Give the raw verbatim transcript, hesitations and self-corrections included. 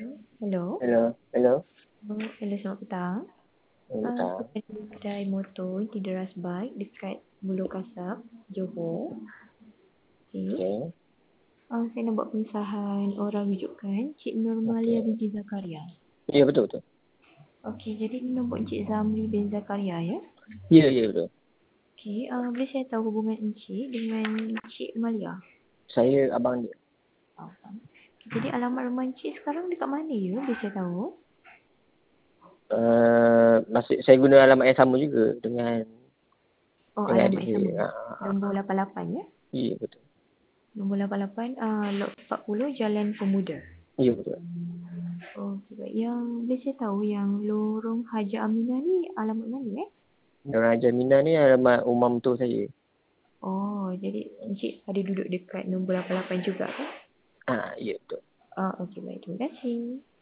Hello. Hello, hello. Oh, hello, selamat petang. Hmm, Ah, tak. saya dari kedai motor di Deras Bike dekat Bulu Kasab, Johor. Okey. Okay. Ah, saya nak buat pengesahan orang rujukan Cik Nurmalia Okay. binti Zakaria. Ya, betul, betul. Okey, jadi ini nombor Encik Zamri bin Zakaria ya. Ya, ya, betul. Okey, ah, boleh saya tahu hubungan Encik dengan Cik Malia? Saya abang dia. Oh, faham. Jadi alamat rumah Encik sekarang dekat mana ya? Boleh saya tahu? Uh, masih saya guna alamat yang sama juga dengan Oh, dengan adik alamat yang saya. sama. Ha, ha, ha. Nombor lapan lapan ya? Ya, betul. Nombor lapan lapan, ah, lot empat puluh Jalan Pemuda. Ya, betul. Oh, baik. Yang boleh saya tahu yang lorong Haji Aminah ni alamat mana eh? Dan Raja Mina ni alamat rumah mentua saya. Oh, jadi Encik ada duduk dekat nombor lapan lapan juga kan? Ah, ya, betul. Ah, okey baik. Terima kasih.